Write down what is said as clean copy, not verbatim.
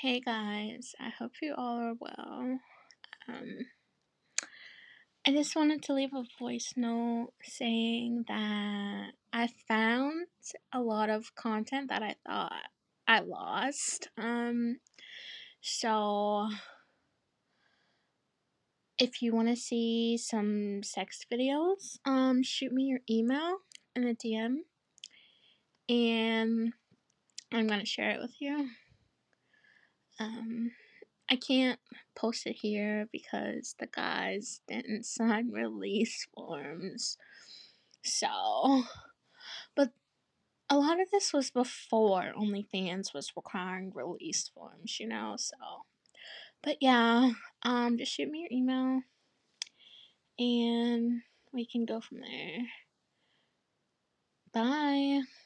Hey guys, I hope you all are well. Um, I just wanted to leave a voice note saying that I found a lot of content that I thought I lost. So if you want to see some sex videos, shoot me your email in a DM and I'm gonna share it with you. I can't post it here because the guys didn't sign release forms. So, but a lot of this was before OnlyFans was requiring release forms, so. But yeah, just shoot me your email and we can go from there. Bye.